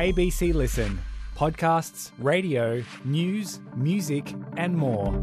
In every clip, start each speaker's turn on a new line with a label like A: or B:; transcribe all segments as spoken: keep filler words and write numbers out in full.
A: A B C Listen. Podcasts, radio, news, music and more.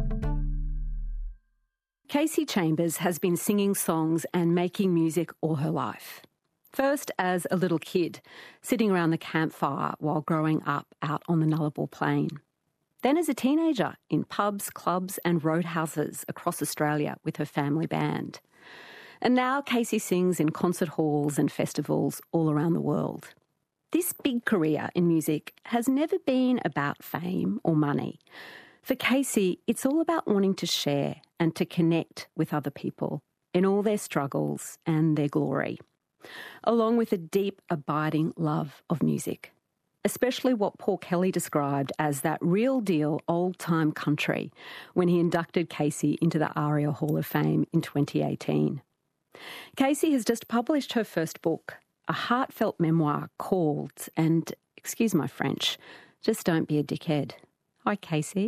B: Kasey Chambers has been singing songs and making music all her life. First as a little kid, sitting around the campfire while growing up out on the Nullarbor Plain. Then as a teenager in pubs, clubs and roadhouses across Australia with her family band. And now Kasey sings in concert halls and festivals all around the world. This big career in music has never been about fame or money. For Kasey, it's all about wanting to share and to connect with other people in all their struggles and their glory, along with a deep, abiding love of music, especially what Paul Kelly described as that real deal old-time country when he inducted Kasey into the ARIA Hall of Fame in twenty eighteen. Kasey has just published her first book, a heartfelt memoir called, and excuse my French, Just Don't Be a Dickhead. Hi, Kasey.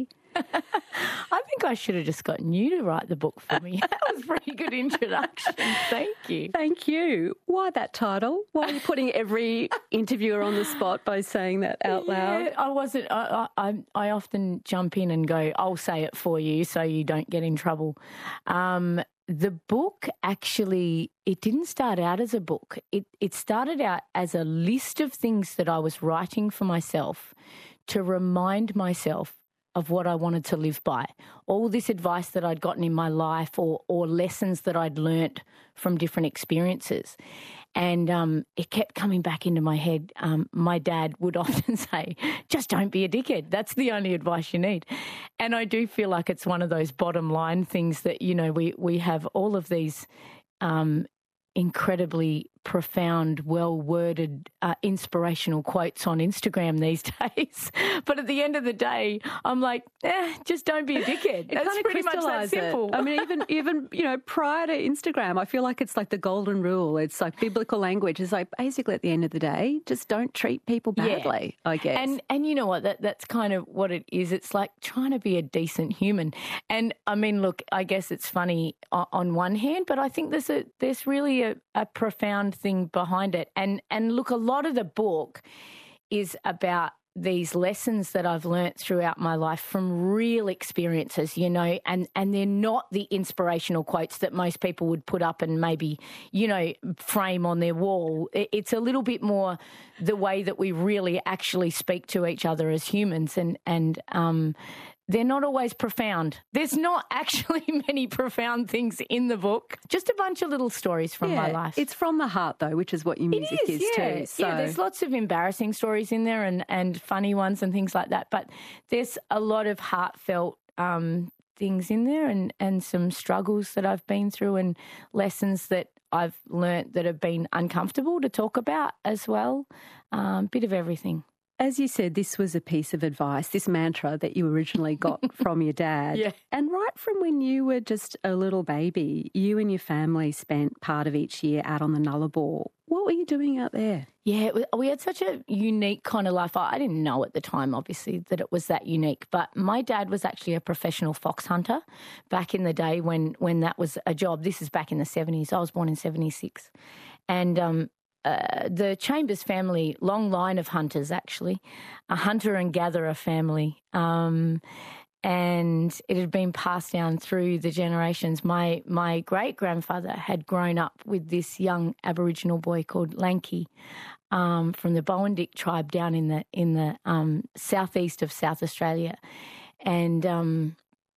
C: I think I should have just gotten you to write the book for me. That was a pretty good introduction. Thank you.
B: Thank you. Why that title? Why are you putting every interviewer on the spot by saying that out loud?
C: Yeah, I wasn't. I, I, I often jump in and go, I'll say it for you so you don't get in trouble. Um, the book actually, it didn't start out as a book. It, it started out as a list of things that I was writing for myself to remind myself of what I wanted to live by. All this advice that I'd gotten in my life or or lessons that I'd learnt from different experiences. And um, it kept coming back into my head. Um, my dad would often say, just don't be a dickhead. That's the only advice you need. And I do feel like it's one of those bottom line things that, you know, we, we have all of these um, incredibly profound, well-worded, uh, inspirational quotes on Instagram these days. But at the end of the day, I'm like, eh, just don't be a dickhead.
B: It
C: That's
B: kind of
C: pretty much that simple.
B: It. I mean, even, even, you know, prior to Instagram, I feel like it's like the golden rule. It's like biblical language. It's like basically at the end of the day, just don't treat people badly, yeah. I guess.
C: And and you know what? That That's kind of what it is. It's like trying to be a decent human. And I mean, look, I guess it's funny on one hand, but I think there's a there's really a, a profound thing behind it. And and look, a lot of the book is about these lessons that I've learnt throughout my life from real experiences, you know, and, and they're not the inspirational quotes that most people would put up and maybe, you know, frame on their wall. It's a little bit more the way that we really actually speak to each other as humans, and, and um, they're not always profound. There's not actually many profound things in the book. Just a bunch of little stories from
B: yeah,
C: my life.
B: It's from the heart, though, which is what your music
C: is,
B: is,
C: yeah.
B: too. So.
C: Yeah, there's lots of embarrassing stories in there and, and funny ones and things like that. But there's a lot of heartfelt um, things in there and, and some struggles that I've been through and lessons that I've learnt that have been uncomfortable to talk about as well. A um, bit of everything.
B: As you said, this was a piece of advice, this mantra that you originally got from your dad.
C: Yeah.
B: And right from when you were just a little baby, you and your family spent part of each year out on the Nullarbor. What were you doing out there?
C: Yeah, we had such a unique kind of life. I didn't know at the time, obviously, that it was that unique. But my dad was actually a professional fox hunter back in the day when, when that was a job. This is back in the seventies. I was born in seventy-six. And um Uh, the Chambers family, long line of hunters actually, a hunter and gatherer family, um, and it had been passed down through the generations. My my great grandfather had grown up with this young Aboriginal boy called Lanky um, from the Bowendick tribe down in the in the um, southeast of South Australia, and um,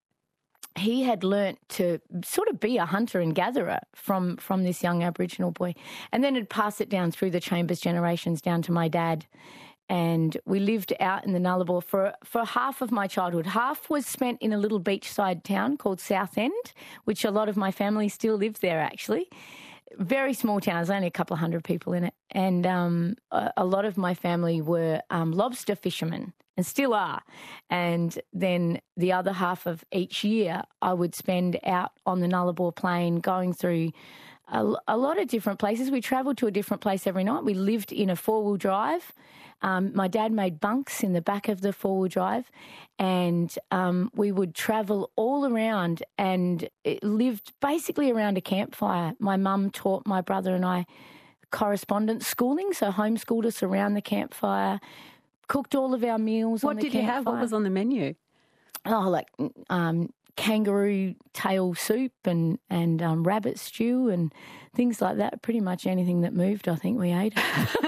C: he had learnt to sort of be a hunter and gatherer from, from this young Aboriginal boy, and then had passed it down through the Chambers generations down to my dad. And we lived out in the Nullarbor for, for half of my childhood. Half was spent in a little beachside town called Southend, which a lot of my family still live there actually. Very small town, there's only a couple of hundred people in it. And um, a, a lot of my family were um, lobster fishermen and still are. And then the other half of each year I would spend out on the Nullarbor Plain going through a, a lot of different places. We travelled to a different place every night. We lived in a four-wheel drive. Um, my dad made bunks in the back of the four-wheel drive, and um, we would travel all around and it lived basically around a campfire. My mum taught my brother and I correspondence schooling, so homeschooled us around the campfire, cooked all of our meals
B: What
C: on the
B: did you
C: campfire.
B: have? What was on the menu?
C: Oh, like um, kangaroo tail soup and, and um, rabbit stew and things like that. Pretty much anything that moved, I think we ate.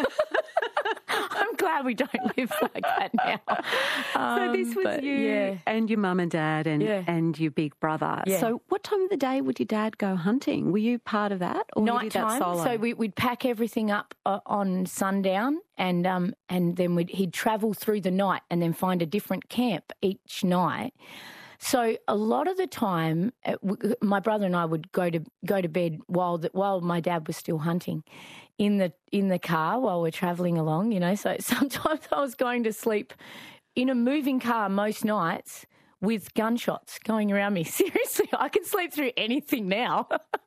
C: I'm glad we don't live like that now. Um,
B: so this was
C: but,
B: you
C: yeah.
B: and your mum and dad and,
C: Yeah.
B: and your big brother.
C: Yeah.
B: So what time of the day would your dad go hunting? Were you part of that? Or
C: Night
B: you did that
C: time,
B: solo?
C: so we, we'd pack everything up uh, on sundown, and um, and then we'd, he'd travel through the night and then find a different camp each night. So a lot of the time, uh, w- my brother and I would go to go to bed while the, while my dad was still hunting, in the in the car while we're travelling along. You know, so sometimes I was going to sleep in a moving car most nights with gunshots going around me. Seriously, I can sleep through anything now.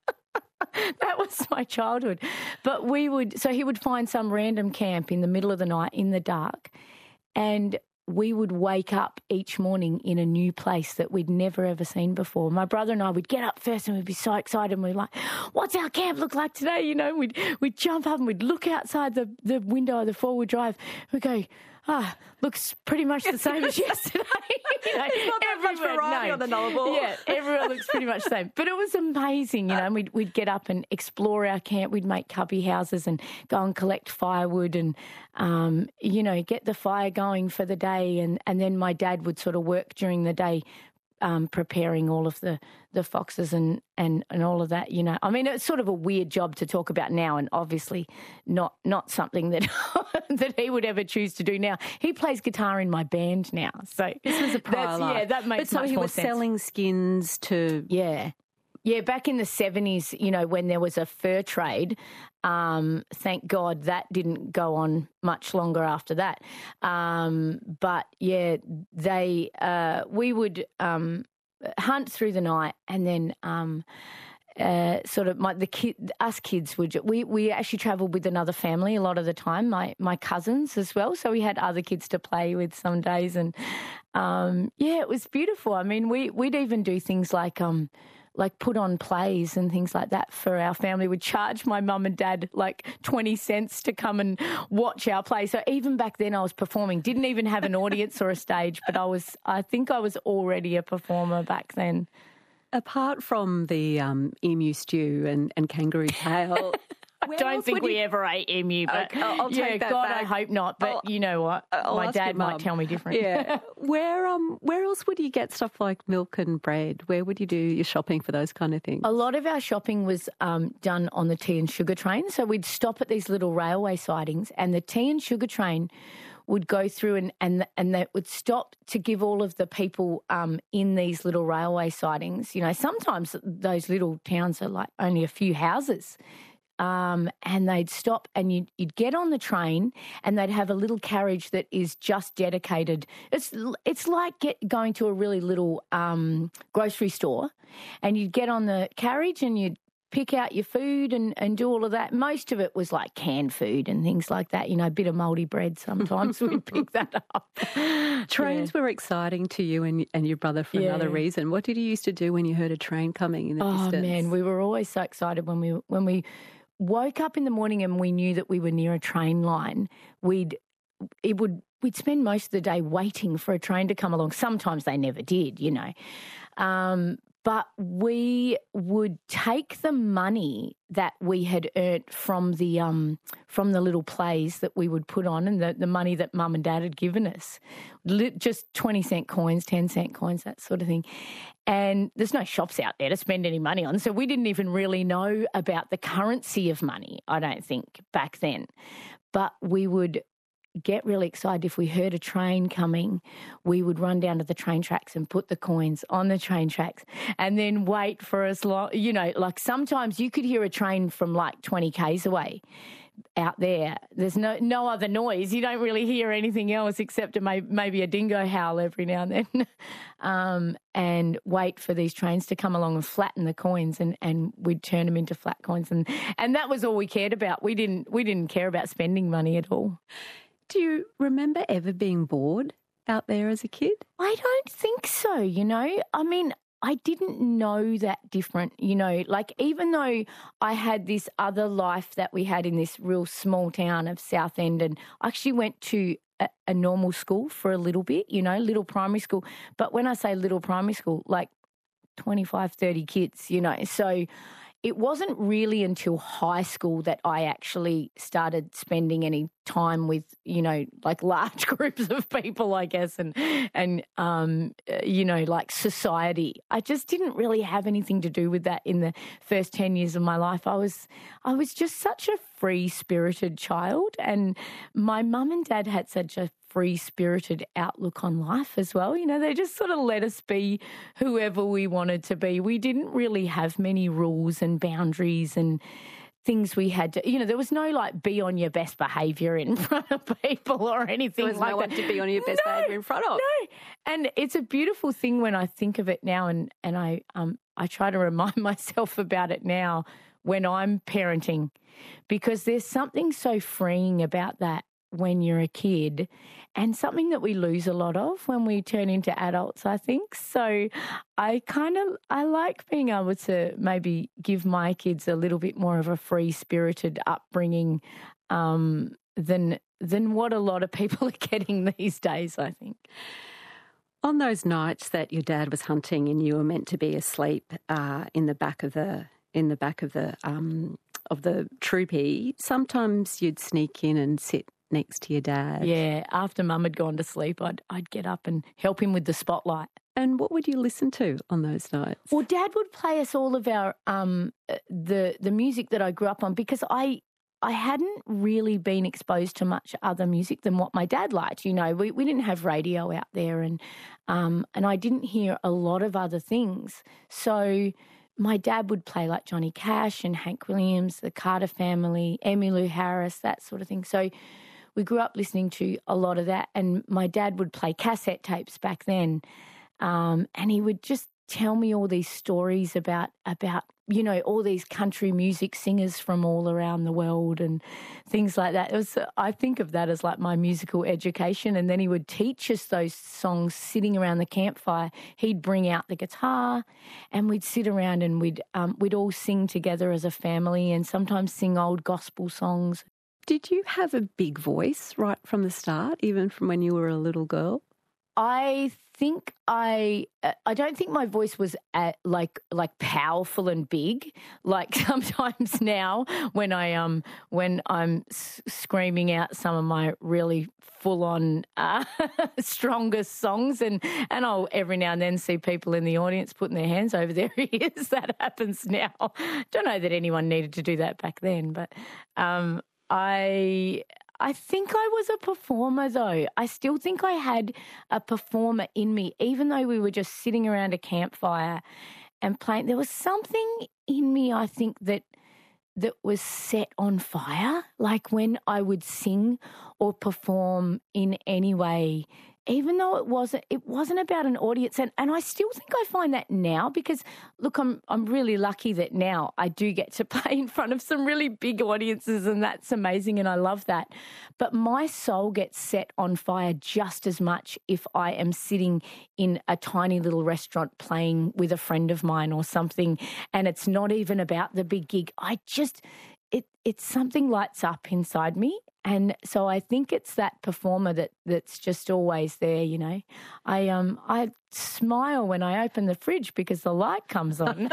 C: That was my childhood. But we would, so he would find some random camp in the middle of the night in the dark, and we would wake up each morning in a new place that we'd never ever seen before. My brother and I would get up first and we'd be so excited, and we'd like, what's our camp look like today? You know, we'd we'd jump up and we'd look outside the, the window of the four-wheel drive. We'd go, ah, looks pretty much the same as yesterday. You know,
B: There's not that much
C: everywhere-
B: variety
C: no.
B: on the Nullarbor.
C: Yeah, everyone looks pretty much the same. But it was amazing, you know, and we'd, we'd get up and explore our camp. We'd make cubby houses and go and collect firewood and, um, you know, get the fire going for the day. And, and then my dad would sort of work during the day, um, preparing all of the, the foxes and, and, and all of that, you know. I mean, it's sort of a weird job to talk about now, and obviously not not something that that he would ever choose to do now. He plays guitar in my band now. So
B: This was a prior
C: that's,
B: life.
C: yeah, that makes
B: But so
C: much
B: he
C: more
B: was
C: sense.
B: selling skins to...
C: Yeah. Yeah, back in the seventies, you know, when there was a fur trade, um, thank God that didn't go on much longer after that. Um, but, yeah, they uh, we would um, hunt through the night, and then um, uh, sort of my, the kid, us kids would, we, we actually travelled with another family a lot of the time, my, my cousins as well. So we had other kids to play with some days, and, um, yeah, it was beautiful. I mean, we, we'd even do things like... Um, like put on plays and things like that for our family. We'd charge my mum and dad like twenty cents to come and watch our play. So even back then I was performing, didn't even have an audience or a stage, but I was, I think I was already a performer back then.
B: Apart from the um, emu stew and, and kangaroo tail...
C: I don't think we
B: you...
C: ever ate emu, but
B: Okay, I'll, I'll
C: yeah,
B: take that
C: God,
B: back.
C: I hope not. But
B: I'll,
C: you know what?
B: I'll
C: My
B: ask
C: dad
B: your
C: might
B: mum.
C: tell me different.
B: Yeah. Where um where else would you get stuff like milk and bread? Where would you do your shopping for those kind of things?
C: A lot of our shopping was um, done on the tea and sugar train. So we'd stop at these little railway sidings, and the tea and sugar train would go through and and and they would stop to give all of the people um, in these little railway sidings. You know, sometimes those little towns are like only a few houses. Um, and they'd stop, and you'd, you'd get on the train, and they'd have a little carriage that is just dedicated. It's it's like get, going to a really little um, grocery store, and you'd get on the carriage and you'd pick out your food and, and do all of that. Most of it was like canned food and things like that, you know, a bit of mouldy bread sometimes. We'd pick that up.
B: Trains
C: Yeah.
B: were exciting to you and, and your brother for
C: Yeah.
B: another reason. What did you used to do when you heard a train coming in the
C: Oh,
B: distance?
C: man, we were always so excited when we when we woke up in the morning and we knew that we were near a train line. We'd it would we'd spend most of the day waiting for a train to come along. Sometimes they never did, you know. Um, but we would take the money that we had earned from the um, from the little plays that we would put on, and the, the money that Mum and Dad had given us, just twenty cent coins, ten cent coins, that sort of thing. And there's no shops out there to spend any money on, so we didn't even really know about the currency of money, I don't think, back then. But we would get really excited if we heard a train coming. We would run down to the train tracks and put the coins on the train tracks and then wait for as long, you know, like sometimes you could hear a train from like twenty kays away out there. There's no no other noise. You don't really hear anything else except a, maybe a dingo howl every now and then. um, and wait for these trains to come along and flatten the coins, and, and we'd turn them into flat coins. And, and that was all we cared about. We didn't we didn't care about spending money at all.
B: Do you remember ever being bored out there as a kid?
C: I don't think so, you know. I mean, I didn't know that different, you know, like even though I had this other life that we had in this real small town of Southend, and I actually went to a, a normal school for a little bit, you know, little primary school. But when I say little primary school, like twenty-five, thirty kids, you know, so it wasn't really until high school that I actually started spending any time with, you know, like large groups of people, I guess, and, and um, you know, like society. I just didn't really have anything to do with that in the first ten years of my life. I was, I was just such a free-spirited child, and my mum and dad had such a free-spirited outlook on life as well. You know, they just sort of let us be whoever we wanted to be. We didn't really have many rules and boundaries and things we had to, you know, there was no like be on your best behaviour in front of people or anything
B: there was
C: like
B: no
C: that.
B: one to be on your best
C: no,
B: behaviour in front of.
C: No, and it's a beautiful thing when I think of it now, and, and I um I try to remind myself about it now when I'm parenting, because there's something so freeing about that when you're a kid, and something that we lose a lot of when we turn into adults, I think. So I kind of, I like being able to maybe give my kids a little bit more of a free-spirited upbringing um, than than what a lot of people are getting these days, I think.
B: On those nights that your dad was hunting and you were meant to be asleep uh, in the back of the in the back of the um, of the troopy, sometimes you'd sneak in and sit next to your dad.
C: Yeah, after Mum had gone to sleep, I'd I'd get up and help him with the spotlight.
B: And what would you listen to on those nights?
C: Well, Dad would play us all of our um the the music that I grew up on, because I I hadn't really been exposed to much other music than what my dad liked. You know, we we didn't have radio out there, and um and I didn't hear a lot of other things. So my dad would play like Johnny Cash and Hank Williams, the Carter Family, Emmylou Harris, that sort of thing. So we grew up listening to a lot of that, and my dad would play cassette tapes back then, um, and he would just tell me all these stories about, about you know, all these country music singers from all around the world and things like that. It was, I think of that as like my musical education, and then he would teach us those songs sitting around the campfire. He'd bring out the guitar, and we'd sit around and we'd um, we'd all sing together as a family, and sometimes sing old gospel songs.
B: Did you have a big voice right from the start, even from when you were a little girl?
C: I think I I don't think my voice was at like like powerful and big like sometimes now when I um when I'm s- screaming out some of my really full on uh, strongest songs, and and I'll every now and then see people in the audience putting their hands over their ears. That happens now. Don't know that anyone needed to do that back then, but um I I think I was a performer, though. I still think I had a performer in me, even though we were just sitting around a campfire and playing. There was something in me, I think, that that was set on fire. Like when I would sing or perform in any way, even though it wasn't it wasn't about an audience. And, and I still think I find that now, because, look, I'm I'm really lucky that now I do get to play in front of some really big audiences, and that's amazing, and I love that. But my soul gets set on fire just as much if I am sitting in a tiny little restaurant playing with a friend of mine or something, and it's not even about the big gig. I just, it it's something lights up inside me. And so I think it's that performer that, that's just always there, you know. I um I smile when I open the fridge because the light comes on.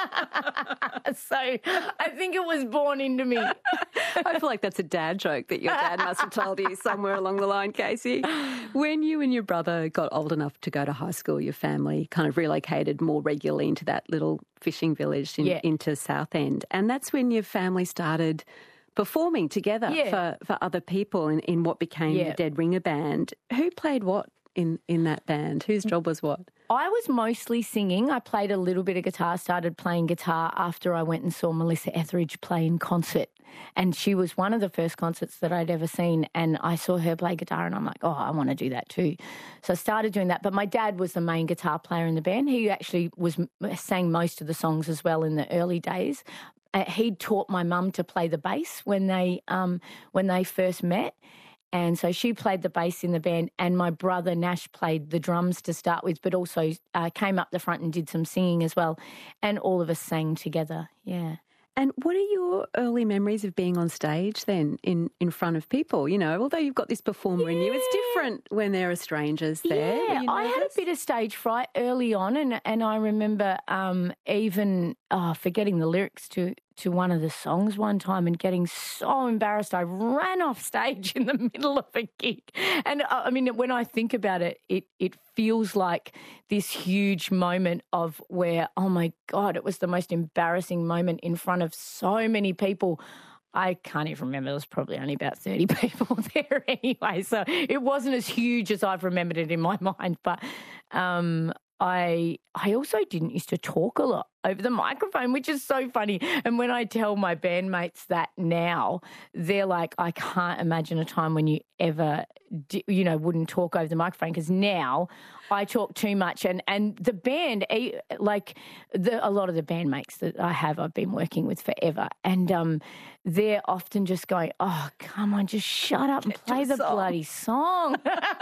C: So I think it was born into me.
B: I feel like that's a dad joke that your dad must have told you somewhere along the line, Casey. When you and your brother got old enough to go to high school, your family kind of relocated more regularly into that little fishing village in,
C: yeah.
B: into Southend. And that's when your family started performing together
C: yeah.
B: for, for other people in, in what became
C: yeah.
B: the Dead Ringer Band. Who played what in, in that band? Whose job was what?
C: I was mostly singing. I played a little bit of guitar, started playing guitar after I went and saw Melissa Etheridge play in concert. And she was one of the first concerts that I'd ever seen. And I saw her play guitar and I'm like, oh, I want to do that too. So I started doing that. But my dad was the main guitar player in the band. He actually was sang most of the songs as well in the early days. Uh, he'd taught my mum to play the bass when they um, when they first met. And so she played the bass in the band, and my brother Nash played the drums to start with, but also uh, came up the front and did some singing as well. And all of us sang together, yeah.
B: And what are your early memories of being on stage then in, in front of people? You know, although you've got this performer
C: yeah.
B: in you, it's different when there are strangers there.
C: Yeah, I had a bit of stage fright early on, and, and I remember um, even oh, forgetting the lyrics to, to one of the songs one time and getting so embarrassed. I ran off stage in the middle of a gig. And uh, I mean, when I think about it, it, it feels like this huge moment of where, oh my God, it was the most embarrassing moment in front of so many people. I can't even remember. There was probably only about thirty people there anyway. So it wasn't as huge as I've remembered it in my mind. But um, I I also didn't used to talk a lot over the microphone, which is so funny. And when I tell my bandmates that now, they're like, I can't imagine a time when you ever, you know, wouldn't talk over the microphone, because now I talk too much. And, and the band, like the, a lot of the bandmates that I have, I've been working with forever. And um, they're often just going, oh, come on, just shut up and Get play the song. bloody song.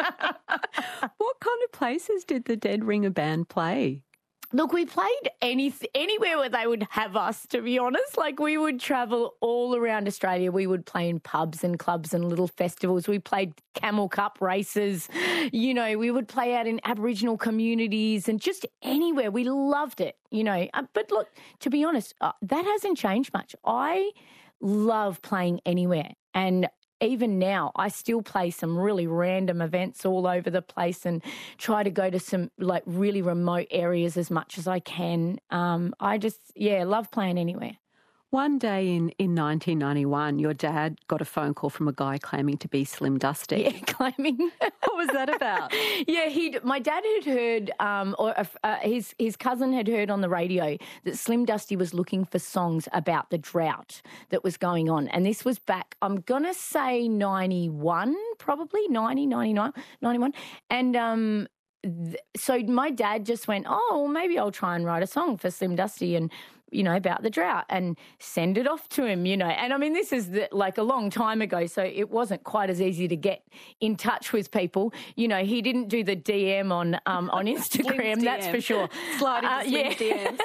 B: What kind of places did the Dead Ringer Band play?
C: Look, we played any, anywhere where they would have us, to be honest. Like, we would travel all around Australia. We would play in pubs and clubs and little festivals. We played Camel Cup races. You know, we would play out in Aboriginal communities and just anywhere. We loved it, you know. But look, to be honest, uh, that hasn't changed much. I love playing anywhere. And even now, I still play some really random events all over the place and try to go to some like really remote areas as much as I can. Um, I just, yeah, love playing anywhere.
B: One day in, in nineteen ninety-one, your dad got a phone call from a guy claiming to be Slim Dusty.
C: Yeah, claiming.
B: What was that about?
C: Yeah, he. My dad had heard, um, or uh, his his cousin had heard on the radio that Slim Dusty was looking for songs about the drought that was going on, and this was back, I'm gonna say ninety-one, probably ninety, ninety-nine, ninety-one, and um. So my dad just went, oh, well, maybe I'll try and write a song for Slim Dusty and, you know, about the drought and send it off to him, you know. And, I mean, this is the, like a long time ago, so it wasn't quite as easy to get in touch with people. You know, he didn't do the D M on um, on Instagram, that's for sure.
B: Sliding uh, yeah. D Ms.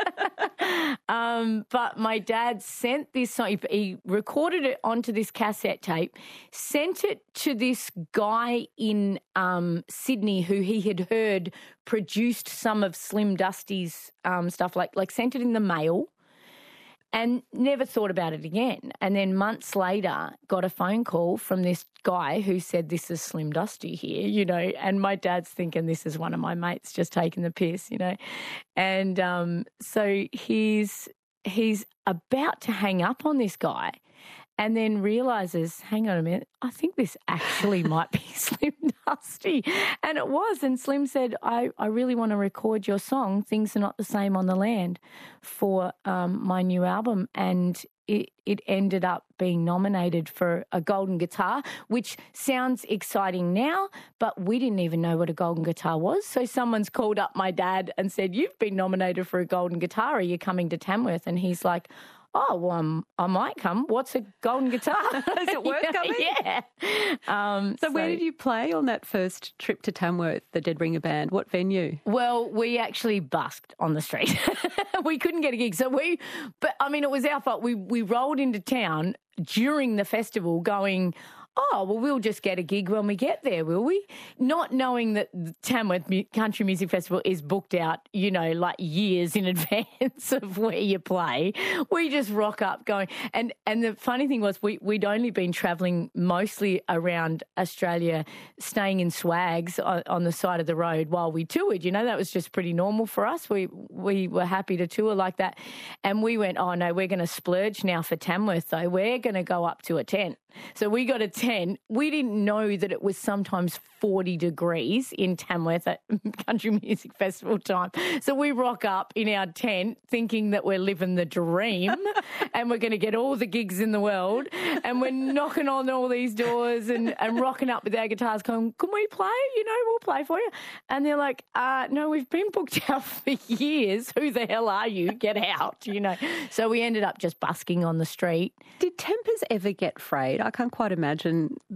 C: um, but my dad sent this song. He, he recorded it onto this cassette tape, sent it to this guy in um, Sydney who he had heard produced some of Slim Dusty's um, stuff, like like sent it in the mail, and never thought about it again. And then months later, got a phone call from this guy who said, this is Slim Dusty here, you know, and my dad's thinking this is one of my mates just taking the piss, you know. And um, so he's he's about to hang up on this guy, and then realises, hang on a minute, I think this actually might be Slim Dusty. And it was. And Slim said, I, I really want to record your song, Things Are Not the Same on the Land, for um, my new album. And it, it ended up being nominated for a Golden Guitar, which sounds exciting now, but we didn't even know what a Golden Guitar was. So someone's called up my dad and said, you've been nominated for a Golden Guitar. Are you coming to Tamworth? And he's like, oh, well, um, I might come. What's a Golden Guitar?
B: Is it worth coming?
C: Yeah. Um,
B: so, so where did you play on that first trip to Tamworth, the Dead Ringer Band? What venue?
C: Well, we actually busked on the street. We couldn't get a gig. So we, but I mean, it was our fault. We, we rolled into town during the festival going, oh, well, we'll just get a gig when we get there, will we? Not knowing that the Tamworth Country Music Festival is booked out, you know, like years in advance of where you play. We just rock up going. And and the funny thing was we, we'd only been travelling mostly around Australia, staying in swags on, on the side of the road while we toured. You know, that was just pretty normal for us. We, we were happy to tour like that. And we went, oh, no, we're going to splurge now for Tamworth, though. We're going to go up to a tent. So we got a tent. We didn't know that it was sometimes forty degrees in Tamworth at Country Music Festival time. So we rock up in our tent thinking that we're living the dream and we're going to get all the gigs in the world, and we're knocking on all these doors and, and rocking up with our guitars going, can we play? You know, we'll play for you. And they're like, uh, no, we've been booked out for years. Who the hell are you? Get out, you know. So we ended up just busking on the street.
B: Did tempers ever get frayed? I can't quite imagine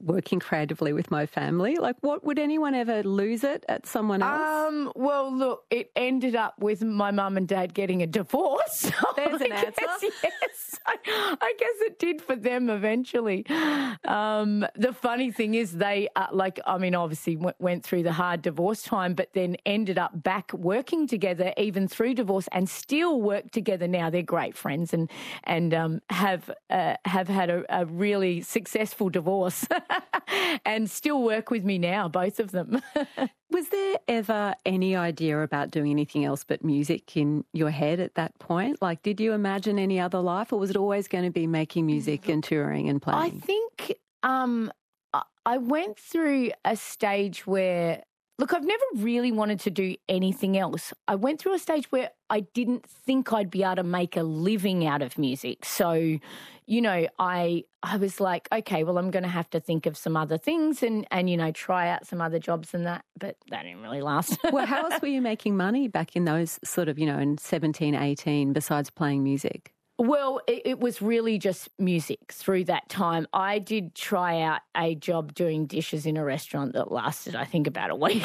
B: working creatively with my family. Like, what would anyone ever lose it at someone else?
C: Um, well, look, it ended up with my mum and dad getting a divorce. So
B: There's an
C: I
B: answer.
C: Guess, yes, I, I guess it did for them eventually. Um, the funny thing is they, uh, like, I mean, obviously w- went through the hard divorce time, but then ended up back working together even through divorce and still work together now. They're great friends and and um, have uh, have had a, a really successful divorce and still work with me now, both of them.
B: Was there ever any idea about doing anything else but music in your head at that point? Like, did you imagine any other life, or was it always going to be making music and touring and playing?
C: I think um, I- I went through a stage where, look, I've never really wanted to do anything else. I went through a stage where I didn't think I'd be able to make a living out of music. So, you know, I I was like, okay, well, I'm going to have to think of some other things and, and, you know, try out some other jobs and that, but that didn't really last.
B: Well, how else were you making money back in those sort of, you know, in seventeen, eighteen, besides playing music?
C: Well, it, it was really just music through that time. I did try out a job doing dishes in a restaurant that lasted, I think, about a week.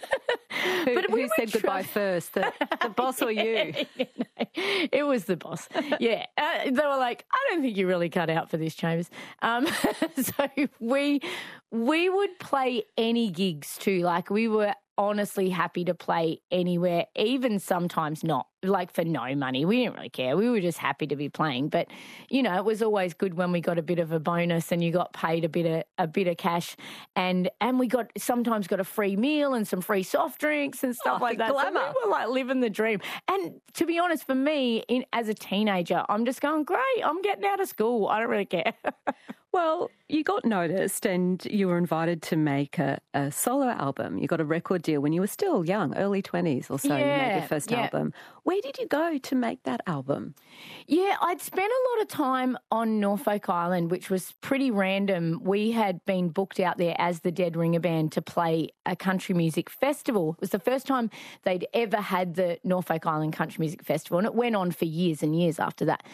B: Who,
C: but
B: who
C: we
B: said
C: try-
B: goodbye first, the, the boss or you?
C: You know, it was the boss. Yeah. Uh, they were like, I don't think you're really cut out for this, Chambers. Um, so we we would play any gigs too. Like, we were honestly happy to play anywhere, even sometimes not, like for no money. We didn't really care. We were just happy to be playing. But, you know, it was always good when we got a bit of a bonus and you got paid a bit of a bit of cash, and and we got sometimes got a free meal and some free soft drinks and stuff
B: Oh,
C: like that.
B: glamour.
C: So we were like living the dream. And to be honest, for me, in, as a teenager, I'm just going, great, I'm getting out of school. I don't really care.
B: Well, you got noticed and you were invited to make a, a solo album. You got a record deal when you were still young, early twenties or so. You made
C: Yeah,
B: your first
C: yeah.
B: album. Where did you go to make that album?
C: Yeah, I'd spent a lot of time on Norfolk Island, which was pretty random. We had been booked out there as the Dead Ringer Band to play a country music festival. It was the first time they'd ever had the Norfolk Island Country Music Festival, and it went on for years and years after that.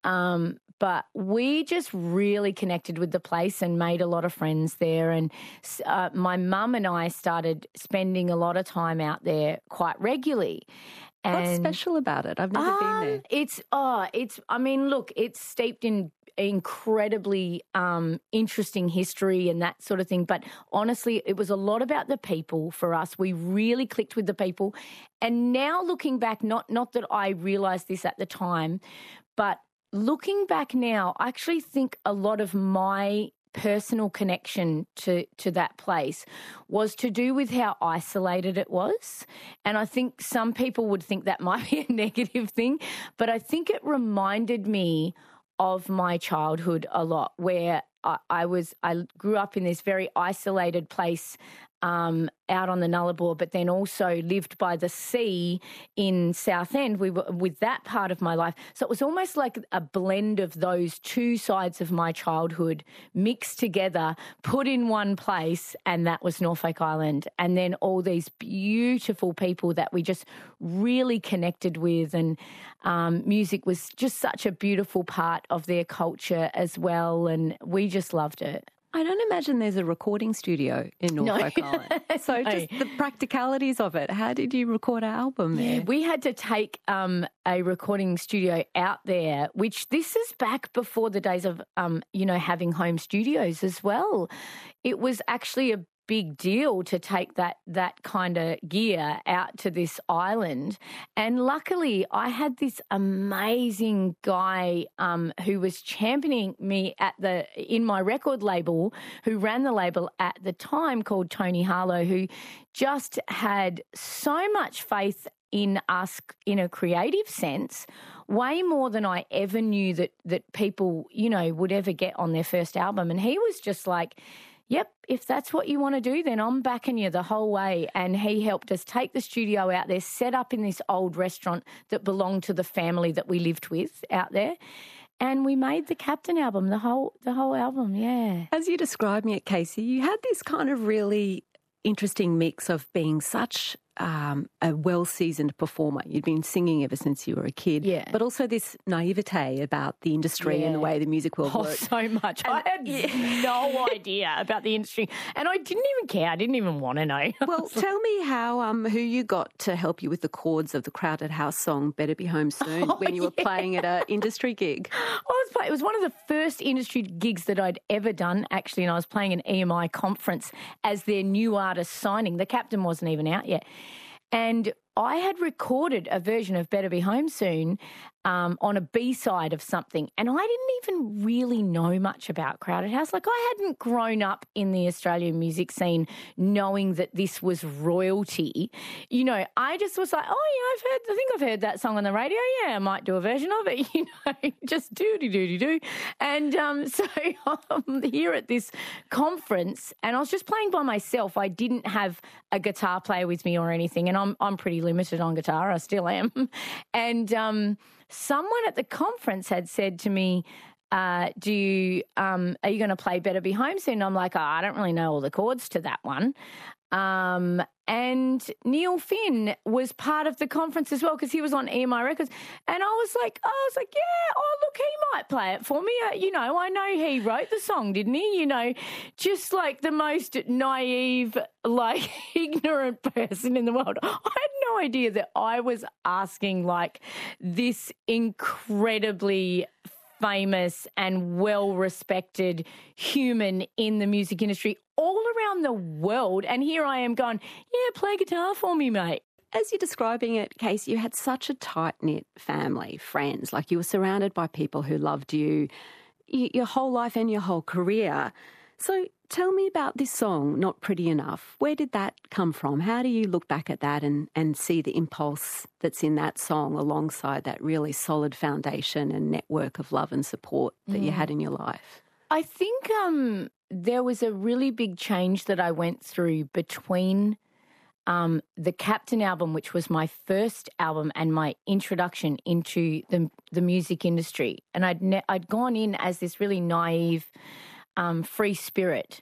C: Um, but we just really connected with the place and made a lot of friends there. And uh, my mum and I started spending a lot of time out there quite regularly.
B: What's
C: And,
B: special about it? I've never
C: um,
B: been there.
C: It's, oh, it's, I mean, look, it's steeped in incredibly um, interesting history and that sort of thing. But honestly, it was a lot about the people for us. We really clicked with the people. And now looking back, not, not that I realised this at the time, but looking back now, I actually think a lot of my personal connection to, to that place was to do with how isolated it was. And I think some people would think that might be a negative thing, but I think it reminded me of my childhood a lot, where I, I was, I grew up in this very isolated place um, out on the Nullarbor, but then also lived by the sea in Southend. We were with that part of my life. So it was almost like a blend of those two sides of my childhood mixed together, put in one place, and that was Norfolk Island. And then all these beautiful people that we just really connected with, and um, music was just such a beautiful part of their culture as well, and we just loved it.
B: I don't imagine there's a recording studio in Norfolk Island. So
C: No.
B: just the practicalities of it. How did you record our album there?
C: Yeah, we had to take um, a recording studio out there, which this is back before the days of, um, you know, having home studios as well. It was actually a big deal to take that that kind of gear out to this island. And luckily I had this amazing guy um, who was championing me at the in my record label, who ran the label at the time, called Tony Harlow, who just had so much faith in us in a creative sense, way more than I ever knew that that people, you know, would ever get on their first album. And he was just like, yep, if that's what you want to do, then I'm backing you the whole way. And he helped us take the studio out there, set up in this old restaurant that belonged to the family that we lived with out there. And we made the Captain album, the whole the whole album, yeah.
B: As you described me at Casey, you had this kind of really interesting mix of being such um, a well-seasoned performer. You'd been singing ever since you were a kid.
C: Yeah.
B: But also this naivete about the industry
C: Yeah.
B: and the way the music world
C: Oh,
B: works.
C: so much.
B: And-
C: I had
B: yeah.
C: no idea about the industry, and I didn't even care. I didn't even want to know.
B: Well, tell me how um, who you got to help you with the chords of the Crowded House song "Better Be Home Soon"
C: Oh,
B: when you were
C: yeah.
B: playing at an industry gig.
C: I was play- it was one of the first industry gigs that I'd ever done, actually, and I was playing an E M I conference as their new artist signing. The Captain wasn't even out yet. And I had recorded a version of Better Be Home Soon um, on a B-side of something, and I didn't even really know much about Crowded House. Like, I hadn't grown up in the Australian music scene knowing that this was royalty. You know, I just was like, oh, yeah, I've heard, I think I've heard that song on the radio. Yeah, I might do a version of it, you know, just do-do-do-do-do. And um, so I'm here at this conference, and I was just playing by myself. I didn't have a guitar player with me or anything, and I'm I'm pretty limited on guitar. I still am. And um, someone at the conference had said to me, uh, do you, um, are you going to play Better Be Home Soon? And I'm like, oh, I don't really know all the chords to that one. Um, and Neil Finn was part of the conference as well because he was on E M I Records. And I was like, I was like, yeah, oh, look, he might play it for me. Uh, you know, I know he wrote the song, didn't he? You know, just like the most naive, like ignorant person in the world. I had no idea that I was asking like this incredibly famous and well-respected human in the music industry all around the world. And here I am going, yeah, play guitar for me, mate.
B: As you're describing it, Casey, you had such a tight-knit family, friends. Like, you were surrounded by people who loved you y- your whole life and your whole career. So tell me about this song, Not Pretty Enough. Where did that come from? How do you look back at that and, and see the impulse that's in that song alongside that really solid foundation and network of love and support that mm. you had in your life?
C: I think um, there was a really big change that I went through between um, the Captain album, which was my first album and my introduction into the the music industry. And I'd ne- I'd gone in as this really naive, um, free spirit.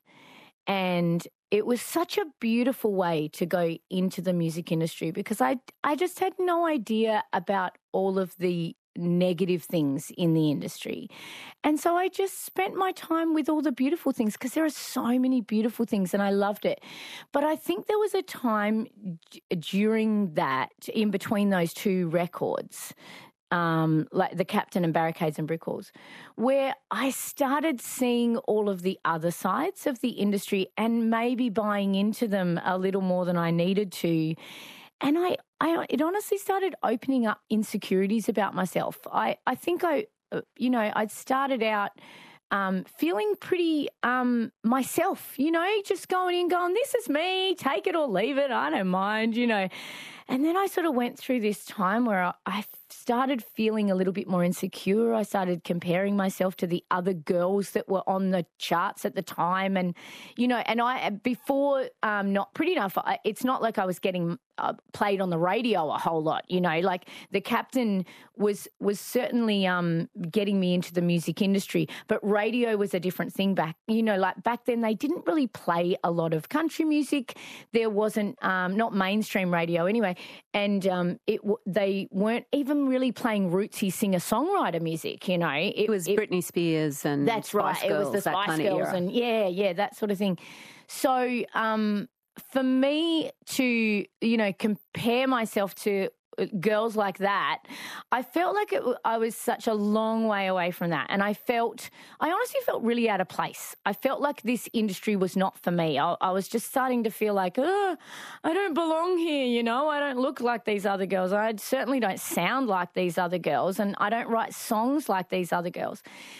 C: And it was such a beautiful way to go into the music industry because I, I just had no idea about all of the negative things in the industry. And so I just spent my time with all the beautiful things because there are so many beautiful things and I loved it. But I think there was a time d- during that, in between those two records, um, like the Captain and Barricades and Brick Walls, where I started seeing all of the other sides of the industry and maybe buying into them a little more than I needed to. And I, I, it honestly started opening up insecurities about myself. I, I think I, you know, I'd started out um, feeling pretty um, myself, you know, just going in, going, this is me, take it or leave it, I don't mind, you know. And then I sort of went through this time where I, I started feeling a little bit more insecure. I started comparing myself to the other girls that were on the charts at the time. And, you know, and I, before um, Not Pretty Enough, I, it's not like I was getting uh, played on the radio a whole lot, you know, like the Captain was, was certainly um, getting me into the music industry, but radio was a different thing back, you know, like back then they didn't really play a lot of country music. There wasn't, um, not mainstream radio anyway. And um, it they weren't even really playing rootsy singer-songwriter music, you know. It,
B: it was
C: it,
B: Britney Spears and
C: that's
B: Spice
C: right.
B: Girls,
C: it was the Spice
B: kind
C: Girls
B: of era.
C: and yeah, yeah, that sort of thing. So um, for me to, you know, compare myself to girls like that, I felt like it, I was such a long way away from that. And I felt, I honestly felt really out of place. I felt like this industry was not for me. I, I was just starting to feel like, oh, I don't belong here, you know, I don't look like these other girls. I certainly don't sound like these other girls and I don't write songs like these other girls.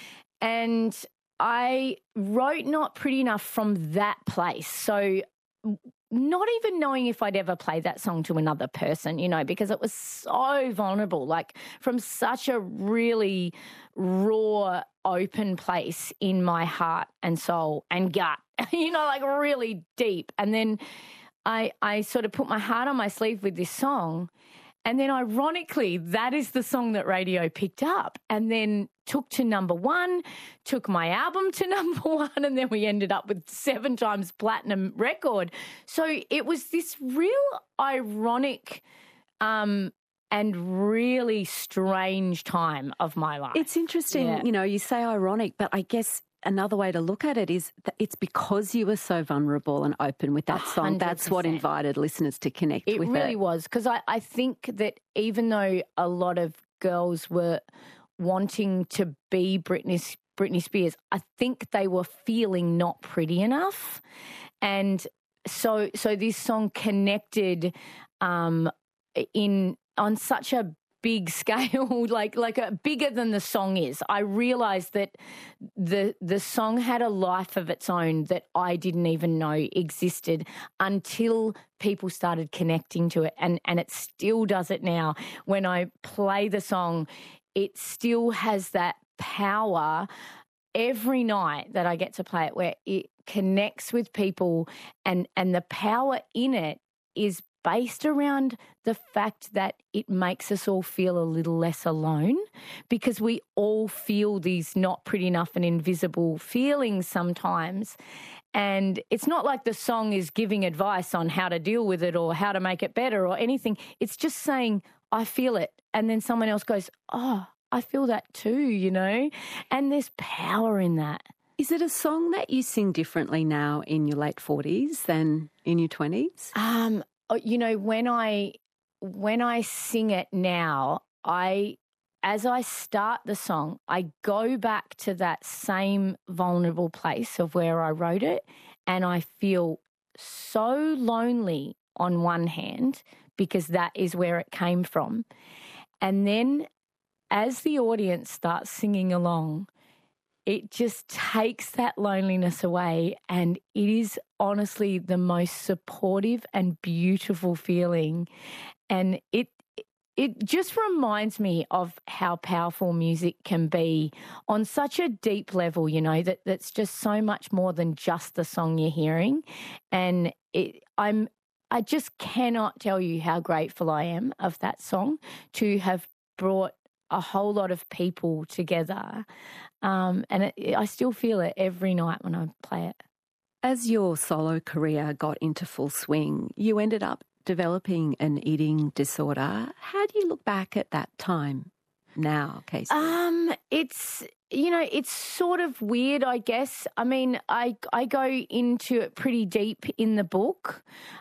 C: And I wrote Not Pretty Enough from that place. So not even knowing if I'd ever play that song to another person, you know, because it was so vulnerable, like from such a really raw, open place in my heart and soul and gut, you know, like really deep. And then I, I sort of put my heart on my sleeve with this song And then ironically, that is the song that radio picked up and then took to number one, took my album to number one, and then we ended up with seven times platinum record. So it was this real ironic um, and really strange time of my life.
B: It's interesting,
C: Yeah.
B: you know, you say ironic, but I guess another way to look at it is that it's because you were so vulnerable and open with that song.
C: one hundred
B: That's what
C: percent.
B: invited listeners to connect
C: It
B: with
C: really
B: it.
C: was, because I, I think that even though a lot of girls were wanting to be Britney, Britney Spears, I think they were feeling not pretty enough. And so so this song connected um, in on such a big scale, like like a bigger than the song is. I realised that the the song had a life of its own that I didn't even know existed until people started connecting to it, and and it still does it now. When I play the song, it still has that power every night that I get to play it, where it connects with people, and and the power in it is based around the fact that it makes us all feel a little less alone, because we all feel these not pretty enough and invisible feelings sometimes. And it's not like the song is giving advice on how to deal with it or how to make it better or anything. It's just saying, I feel it. And then someone else goes, oh, I feel that too, you know? And there's power in that.
B: Is it a song that you sing differently now in your late forties than in your twenties?
C: Um, you know, when I when I sing it now, I as I start the song, I go back to that same vulnerable place of where I wrote it, and I feel so lonely on one hand because that is where it came from. And then as the audience starts singing along, it just takes that loneliness away, and it is honestly the most supportive and beautiful feeling. And it it just reminds me of how powerful music can be on such a deep level, you know, that that's just so much more than just the song you're hearing. And it, I'm I just cannot tell you how grateful I am of that song to have brought a whole lot of people together. Um, and it, I still feel it every night when I play it.
B: As your solo career got into full swing, you ended up developing an eating disorder. How do you look back at that time now, Casey?
C: Um, it's, you know, it's sort of weird, I guess. I mean, I, I go into it pretty deep in the book,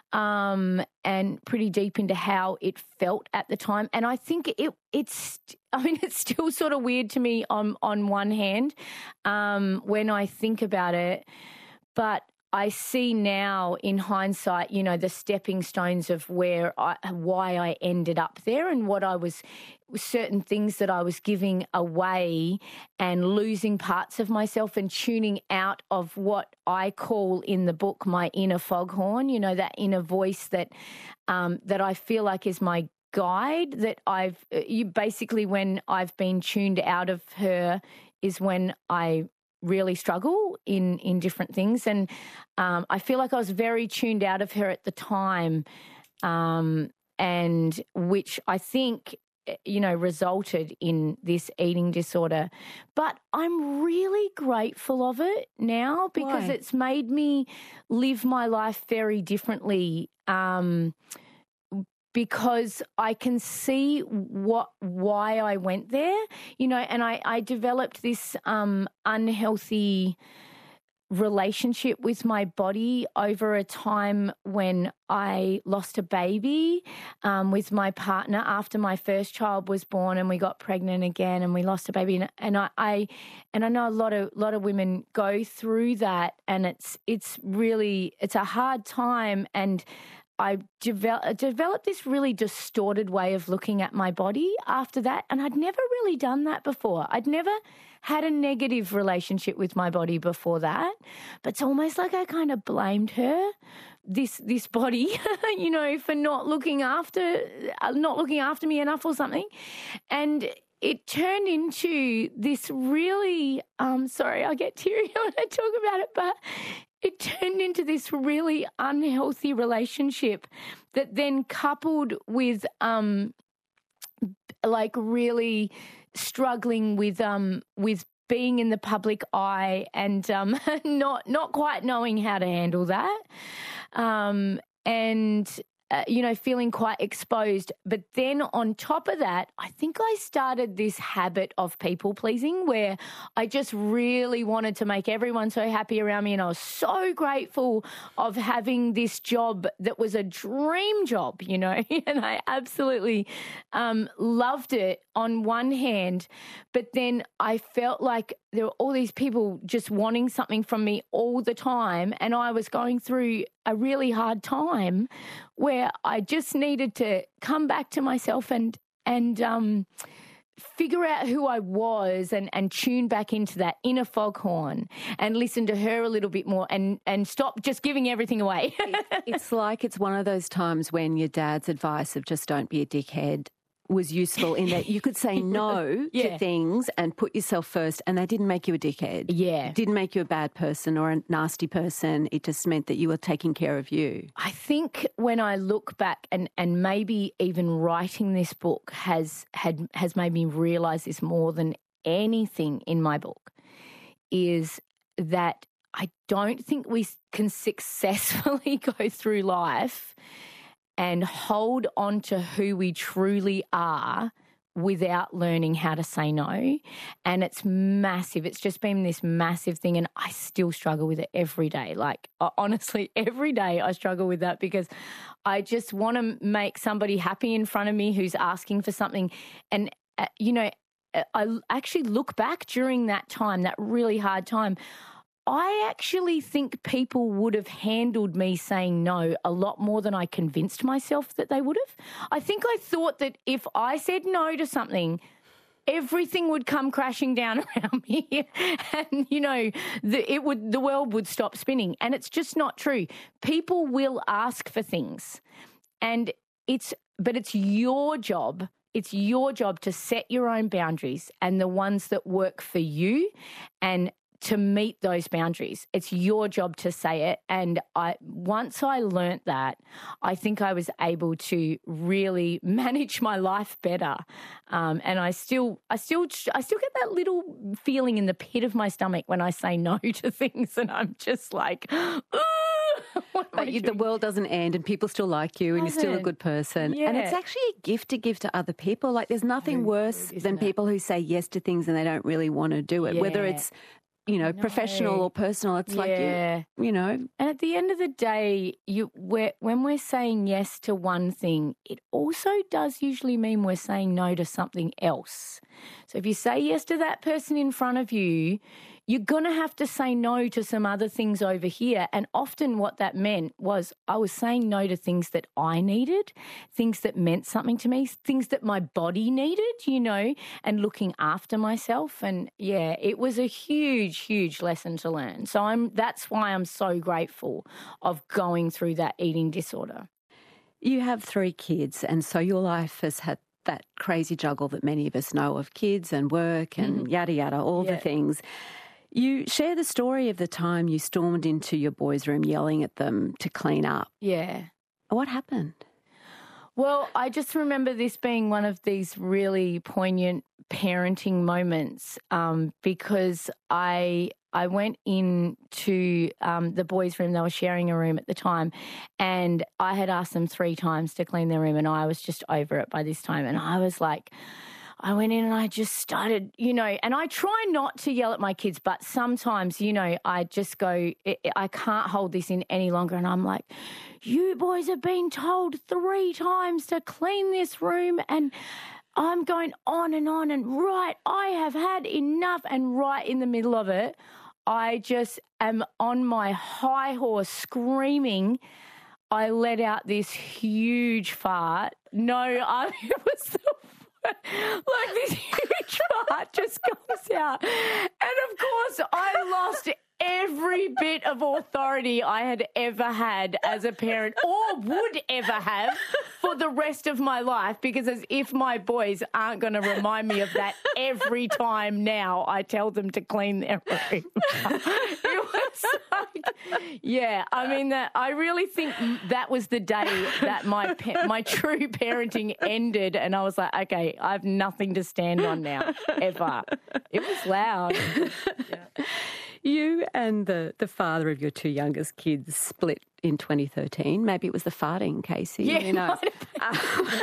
C: um, and pretty deep into how it felt at the time. And I think it, it's, I mean, it's still sort of weird to me on, on one hand, um, when I think about it, but I see now in hindsight, you know, the stepping stones of where I, why I ended up there, and what I was, certain things that I was giving away and losing parts of myself and tuning out of what I call in the book my inner foghorn, you know, that inner voice that, um, that I feel like is my guide, that I've, you basically when I've been tuned out of her is when I really struggle in, in different things. And um, I feel like I was very tuned out of her at the time, um, and which I think, you know, resulted in this eating disorder. But I'm really grateful of it now because
B: Why?
C: It's made me live my life very differently. Um, because I can see what why I went there, you know, and I, I developed this um, unhealthy relationship with my body over a time when I lost a baby um, with my partner after my first child was born, and we got pregnant again and we lost a baby. And, and I, I and I know a lot of lot of women go through that, and it's it's really it's a hard time. And I developed, developed this really distorted way of looking at my body after that, and I'd never really done that before. I'd never had a negative relationship with my body before that, but it's almost like I kind of blamed her, this this body, you know, for not looking after, not looking after me enough or something, and it turned into this really, um, sorry, I get teary when I talk about it, but it turned into this really unhealthy relationship that then coupled with um, like really struggling with um with being in the public eye and um not not quite knowing how to handle that, um and uh, you know, feeling quite exposed. But then on top of that, I think I started this habit of people pleasing where I just really wanted to make everyone so happy around me, and I was so grateful of having this job that was a dream job, you know, and I absolutely um, loved it on one hand, but then I felt like there were all these people just wanting something from me all the time, and I was going through a really hard time where I just needed to come back to myself and and um, figure out who I was and, and tune back into that inner foghorn and listen to her a little bit more and, and stop just giving everything away.
B: It's like it's one of those times when your dad's advice of just don't be a dickhead was useful in that you could say no
C: yeah.
B: to things and put yourself first, and they didn't make you a dickhead.
C: Yeah.
B: It didn't make you a bad person or a nasty person. It just meant that you were taking care of you.
C: I think when I look back, and, and maybe even writing this book has had has made me realise this more than anything in my book, is that I don't think we can successfully go through life and hold on to who we truly are without learning how to say no. And it's massive. It's just been this massive thing, and I still struggle with it every day. Like, honestly, every day I struggle with that because I just want to make somebody happy in front of me who's asking for something. And, uh, you know, I actually look back during that time, that really hard time, I actually think people would have handled me saying no a lot more than I convinced myself that they would have. I think I thought that if I said no to something, everything would come crashing down around me and, you know, the, it would, the world would stop spinning. And it's just not true. People will ask for things, and it's, but it's your job. It's your job to set your own boundaries and the ones that work for you, and to meet those boundaries. It's your job to say it. And I, once I learnt that, I think I was able to really manage my life better. Um, and I still, I still, I still get that little feeling in the pit of my stomach when I say no to things, and I'm just like, ooh.
B: But you, the world doesn't end, and people still like you, and
C: Doesn't.
B: you're still a good person.
C: Yeah.
B: And it's actually a gift to give to other people. Like, there's nothing
C: Very
B: worse
C: good,
B: than
C: isn't it?
B: people who say yes to things and they don't really want to do it, whether
C: Yeah.
B: it's, you know, professional or personal. It's like,
C: Yeah.
B: you, you know.
C: And at the end of the day, you we're, when we're saying yes to one thing, it also does usually mean we're saying no to something else. So if you say yes to that person in front of you, you're going to have to say no to some other things over here. And often what that meant was I was saying no to things that I needed, things that meant something to me, things that my body needed, you know, and looking after myself. And yeah, it was a huge, huge lesson to learn. So I'm that's why I'm so grateful of going through that eating disorder.
B: You have three kids, and so your life has had that crazy juggle that many of us know of kids and work and mm. yada, yada, all
C: yeah.
B: the things. You share the story of the time you stormed into your boys' room yelling at them to clean up.
C: Yeah.
B: What happened?
C: Well, I just remember this being one of these really poignant parenting moments um, because I I went into um, the boys' room. They were sharing a room at the time, and I had asked them three times to clean their room, and I was just over it by this time. And I was like, I went in and I just started, you know, and I try not to yell at my kids, but sometimes, you know, I just go, I can't hold this in any longer. And I'm like, you boys have been told three times to clean this room, and I'm going on and on and right, I have had enough. And right in the middle of it, I just am on my high horse screaming. I let out this huge fart. No, I, it was the like this huge fart just comes out. And of course, I lost every bit of authority I had ever had as a parent or would ever have for the rest of my life, because as if my boys aren't going to remind me of that every time now I tell them to clean their room. It was like, yeah, I mean, that, I really think that was the day that my pa- my true parenting ended, and I was like, okay, I have nothing to stand on now, ever. It was loud. Yeah.
B: You and the, the father of your two youngest kids split in twenty thirteen. Maybe it was the farting, Casey.
C: Yeah,
B: who knows? Uh,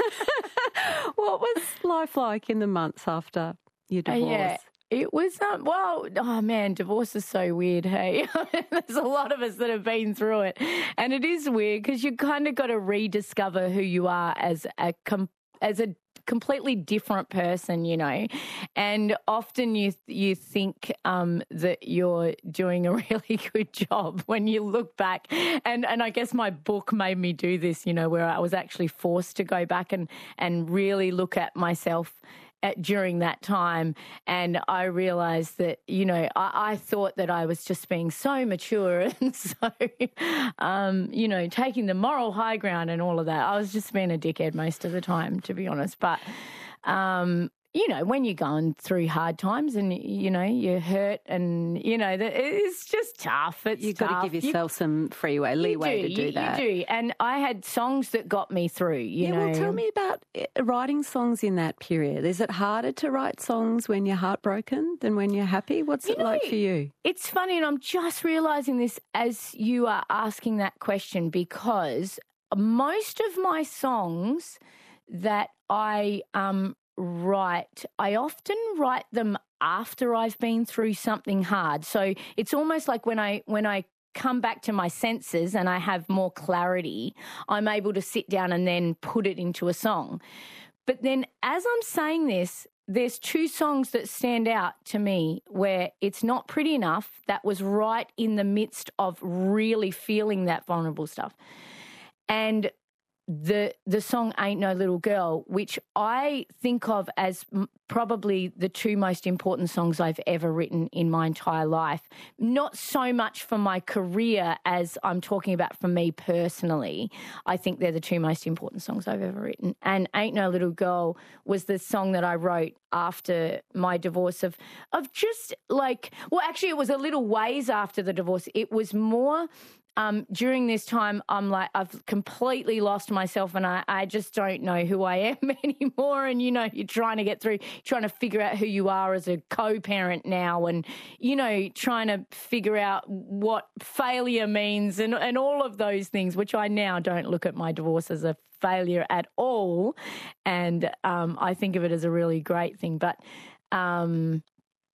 B: what was life like in the months after your divorce?
C: Uh, yeah. It was, um, well, oh man, divorce is so weird, hey? There's a lot of us that have been through it. And it is weird because you kind of got to rediscover who you are as a com- as a completely different person, you know. And often you you think um, that you're doing a really good job when you look back. And and I guess my book made me do this, you know, where I was actually forced to go back and, and really look at myself At, during that time, and I realised that, you know, I, I thought that I was just being so mature and so, um, you know, taking the moral high ground and all of that. I was just being a dickhead most of the time, to be honest. But, um, you know, when you're going through hard times and, you know, you're hurt and, you know, it's just tough. It's
B: You've
C: tough.
B: got to give yourself you, some freeway, leeway
C: do,
B: to do
C: you,
B: that.
C: You do. And I had songs that got me through, you
B: yeah,
C: know.
B: well, tell me about writing songs in that period. Is it harder to write songs when you're heartbroken than when you're happy? What's
C: you
B: it
C: know,
B: like for you?
C: It's funny, and I'm just realising this as you are asking that question, because most of my songs that I um write, I often write them after I've been through something hard. So it's almost like when I when I come back to my senses and I have more clarity, I'm able to sit down and then put it into a song. But then as I'm saying this, there's two songs that stand out to me where it's not pretty enough. That was right in the midst of really feeling that vulnerable stuff. And the the song Ain't No Little Girl, which I think of as m- probably the two most important songs I've ever written in my entire life. Not so much for my career as I'm talking about for me personally. I think they're the two most important songs I've ever written. And Ain't No Little Girl was the song that I wrote after my divorce of of just like, well, actually it was a little ways after the divorce. It was more Um, during this time, I'm like, I've completely lost myself and I, I just don't know who I am anymore. And, you know, you're trying to get through, trying to figure out who you are as a co-parent now and, you know, trying to figure out what failure means and, and all of those things, which I now don't look at my divorce as a failure at all. And um, I think of it as a really great thing. But um,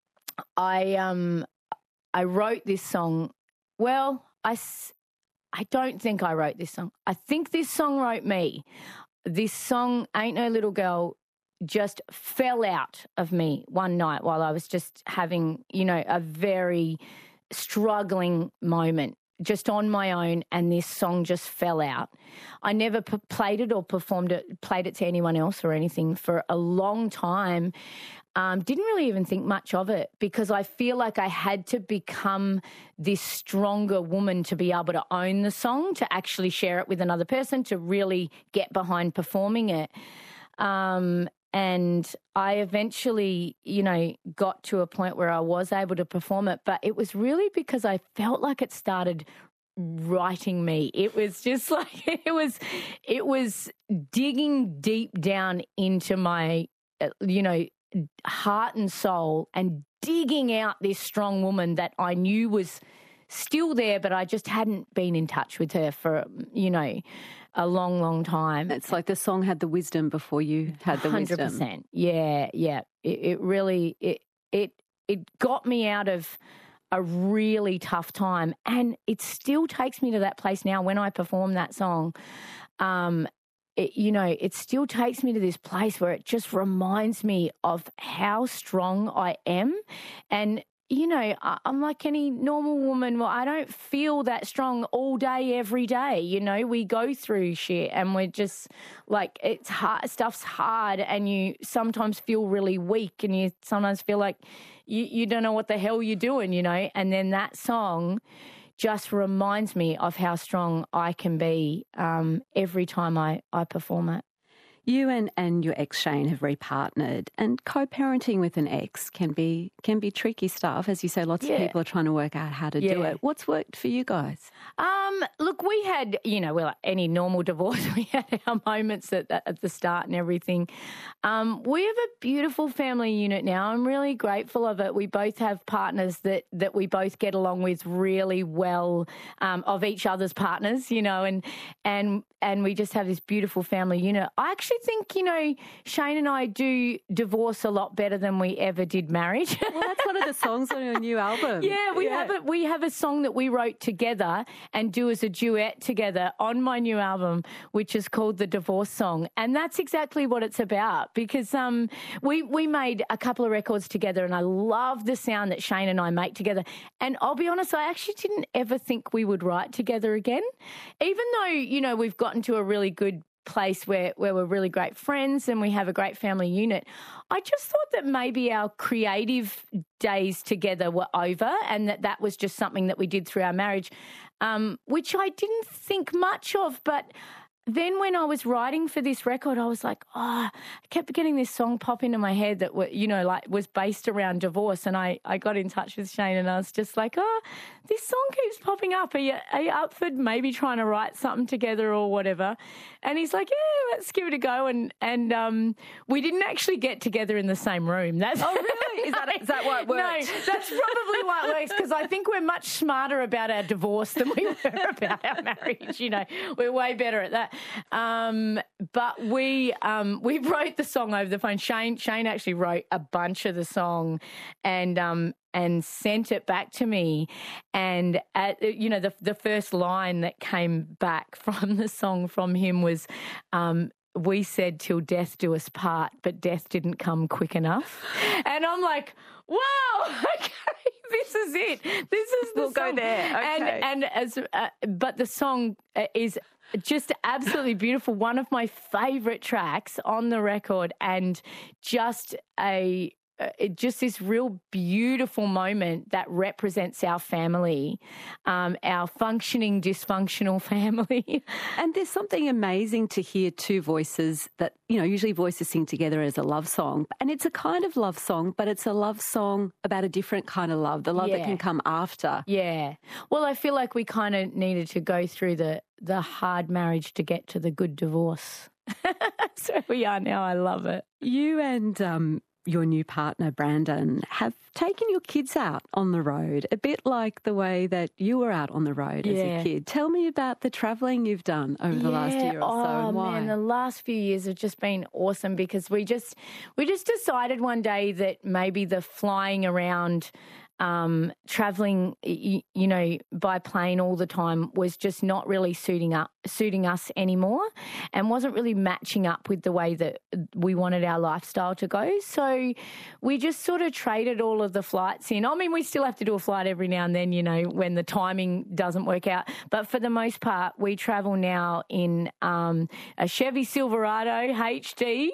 C: I, um, I wrote this song, well, I, I don't think I wrote this song. I think this song wrote me. This song, Ain't No Little Girl, just fell out of me one night while I was just having, you know, a very struggling moment just on my own, and this song just fell out. I never p- played it or performed it, played it to anyone else or anything for a long time. Um, didn't really even think much of it because I feel like I had to become this stronger woman to be able to own the song, to actually share it with another person, to really get behind performing it. Um, and I eventually, you know, got to a point where I was able to perform it, but it was really because I felt like it started writing me. It was just like, it was, it was digging deep down into my, you know, heart and soul and digging out this strong woman that I knew was still there, but I just hadn't been in touch with her for, you know, a long, long time.
B: It's like the song had the wisdom before you had the
C: one hundred percent.
B: wisdom.
C: Yeah, yeah. It, it really, it, it, it got me out of a really tough time, and it still takes me to that place now when I perform that song. Um, It, you know, it still takes me to this place where it just reminds me of how strong I am. And, you know, I, I'm like any normal woman. Well, I don't feel that strong all day, every day. You know, we go through shit and we're just like, it's hard, stuff's hard, and you sometimes feel really weak and you sometimes feel like you, you don't know what the hell you're doing, you know. And then that song just reminds me of how strong I can be um, every time I, I perform it.
B: You and, and your ex Shane have repartnered, and co-parenting with an ex can be can be tricky stuff. As you say, lots
C: Yeah.
B: of people are trying to work out how to do
C: Yeah.
B: it. What's worked for you guys?
C: Um, look, we had, you know, well, any normal divorce, we had our moments at, at the start and everything. Um, we have a beautiful family unit now. I'm really grateful of it. We both have partners that, that we both get along with really well, um, of each other's partners, you know, and and and we just have this beautiful family unit. I actually think, you know, Shane and I do divorce a lot better than we ever did marriage.
B: Well, that's one of the songs on your new album.
C: Yeah, we have a we have a song that we wrote together and do as a duet together on my new album, which is called The Divorce Song, and that's exactly what it's about. Because um, we we made a couple of records together, and I love the sound that Shane and I make together. And I'll be honest, I actually didn't ever think we would write together again, even though, you know, we've gotten to a really good place where, where we're really great friends and we have a great family unit. I just thought that maybe our creative days together were over, and that that was just something that we did through our marriage, um, which I didn't think much of. But then when I was writing for this record, I was like, oh, I kept getting this song pop into my head that, were, you know, like was based around divorce. And I, I got in touch with Shane and I was just like, oh, this song keeps popping up. Are you, are you up for maybe trying to write something together or whatever? And he's like, yeah, let's give it a go. And and um, we didn't actually get together in the same room. That's
B: Oh, really? Is that is that why it worked?
C: No, that's probably why it works, because I think we're much smarter about our divorce than we were about our marriage. You know, we're way better at that. Um, but we um, we wrote the song over the phone. Shane Shane actually wrote a bunch of the song, and um, and sent it back to me. And at, you know, the the first line that came back from the song from him was, Um, we said till death do us part, but death didn't come quick enough. And I'm like, wow, okay, this is it. This is the
B: We'll
C: song.
B: go there. Okay.
C: And, and as, uh, but the song is just absolutely beautiful. One of my favourite tracks on the record, and just a Uh, it, just this real beautiful moment that represents our family, um, our functioning, dysfunctional family.
B: And there's something amazing to hear two voices that, you know, usually voices sing together as a love song. And it's a kind of love song, but it's a love song about a different kind of love, the love
C: Yeah.
B: that can come after.
C: Yeah. Well, I feel like we kind of needed to go through the, the hard marriage to get to the good divorce. That's where we are now. I love it.
B: You and um, your new partner, Brandon, have taken your kids out on the road, a bit like the way that you were out on the road as
C: Yeah.
B: a kid. Tell me about the travelling you've done over the last year or so,
C: Oh
B: and why.
C: man, the last few years have just been awesome, because we just we just decided one day that maybe the flying around, um, traveling, you, you know, by plane all the time was just not really suiting up suiting us anymore, and wasn't really matching up with the way that we wanted our lifestyle to go. So we just sort of traded all of the flights in. I mean, we still have to do a flight every now and then, you know, when the timing doesn't work out. But for the most part, we travel now in um, a Chevy Silverado H D,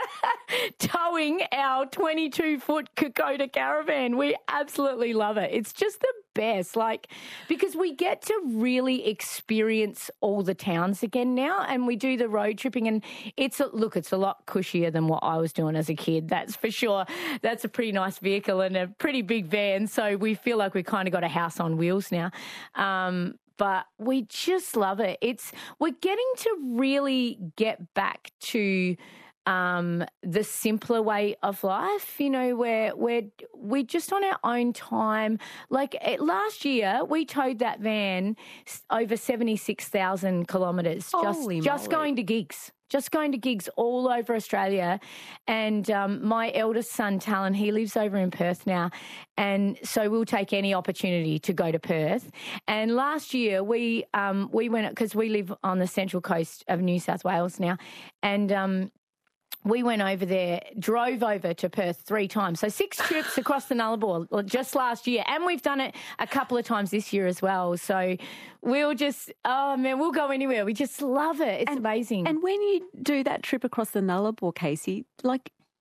C: towing our twenty-two foot Kokoda caravan. We absolutely love it. It's just the best, like, because we get to really experience all the towns again now, and we do the road tripping, and it's a, look, it's a lot cushier than what I was doing as a kid, that's for sure. That's a pretty nice vehicle and a pretty big van, so we feel like we kind of got a house on wheels now. Um, but we just love it. It's we're getting to really get back to Um, the simpler way of life, you know, where we're, we're just on our own time. Like eh, last year, we towed that van s- over seventy-six thousand kilometres, just,
B: Holy
C: just
B: moly.
C: going to gigs. Just going to gigs all over Australia. And um, my eldest son, Talon, he lives over in Perth now. And so we'll take any opportunity to go to Perth. And last year we um, we went, because we live on the central coast of New South Wales now. And um, we went over there, drove over to Perth three times. So six trips across the Nullarbor just last year. And we've done it a couple of times this year as well. So we'll just, oh man, we'll go anywhere. We just love it. It's
B: And-
C: amazing.
B: And when you do that trip across the Nullarbor, Casey, like,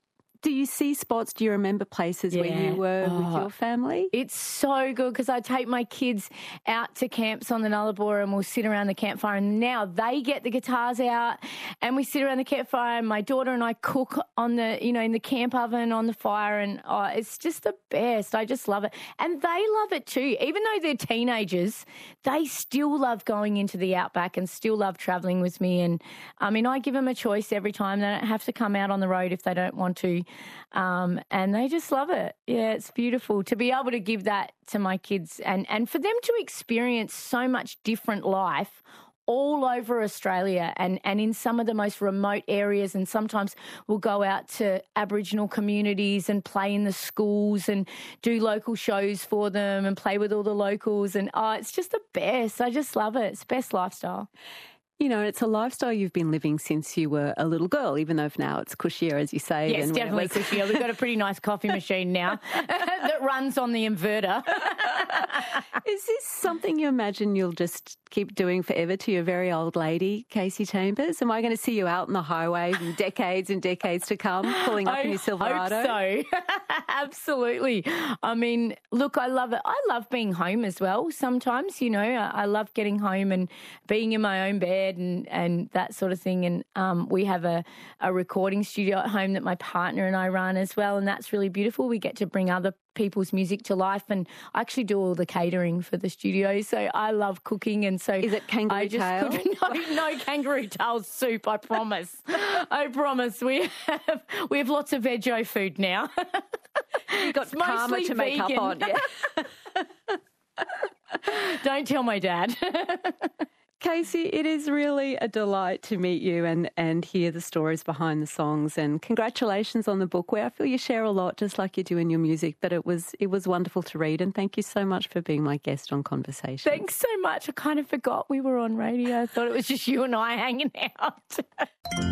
B: do you see spots? Do you remember places
C: Yeah.
B: where you were
C: Oh.
B: with your family?
C: It's so good because I take my kids out to camps on the Nullarbor and we'll sit around the campfire, and now they get the guitars out and we sit around the campfire and my daughter and I cook on the, you know, in the camp oven on the fire, and oh, it's just the best. I just love it. And they love it too. Even though they're teenagers, they still love going into the outback and still love travelling with me. And I mean, I give them a choice every time. They don't have to come out on the road if they don't want to. Um, and they just love it. Yeah, it's beautiful to be able to give that to my kids and, and for them to experience so much different life all over Australia and, and in some of the most remote areas, and sometimes we'll go out to Aboriginal communities and play in the schools and do local shows for them and play with all the locals, and oh, it's just the best. I just love it. It's the best lifestyle.
B: You know, it's a lifestyle you've been living since you were a little girl, even though now it's cushier, as you say.
C: Yes,
B: than
C: definitely
B: when it was...
C: cushier. We've got a pretty nice coffee machine now that runs on the inverter.
B: Is this something you imagine you'll just keep doing forever to your very old lady, Kasey Chambers? Am I going to see you out on the highway in decades and decades to come, pulling up
C: I
B: in your Silverado?
C: Hope so. Absolutely. I mean, look, I love it. I love being home as well sometimes, you know. I, I love getting home and being in my own bed and, and that sort of thing. And um, we have a, a recording studio at home that my partner and I run as well, and that's really beautiful. We get to bring other people's music to life, and I actually do all the catering for the studio, so I love cooking. And so
B: is it kangaroo
C: I just
B: tail?
C: Cook, no, no kangaroo tail soup, I promise. I promise. We have we have lots of veggie food now.
B: You've got
C: It's
B: karma
C: mostly
B: to make
C: vegan.
B: up on. Yeah.
C: Don't tell my dad.
B: Kasey, it is really a delight to meet you and, and hear the stories behind the songs, and congratulations on the book, where I feel you share a lot just like you do in your music, but it was it was wonderful to read, and thank you so much for being my guest on Conversation.
C: Thanks so much. I kind of forgot we were on radio. I thought it was just you and I hanging out.